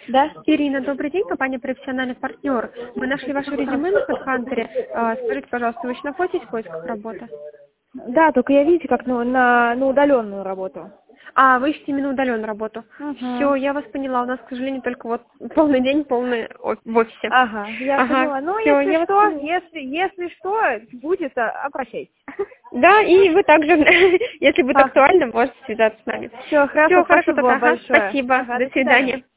Да? Ирина, добрый день, компания «Профессиональный партнер». Мы нашли ваше резюме на HeadHunter. Скажите, пожалуйста, вы еще находитесь в поисках работы? Да, только я, видите, как на удаленную работу. А, вы ищете именно удаленную работу. Угу. Все, я вас поняла. У нас, к сожалению, только вот полный день, полный в офисе. Ага, я поняла. Ну, все, если я вас что, поняла. если что будет, обращайтесь. Да, и вы также, если будет Ага. актуально, можете связаться с нами. Все, хорошо, Все, хорошо спасибо тогда. вам большое. Спасибо. Ага, До до свидания. свидания.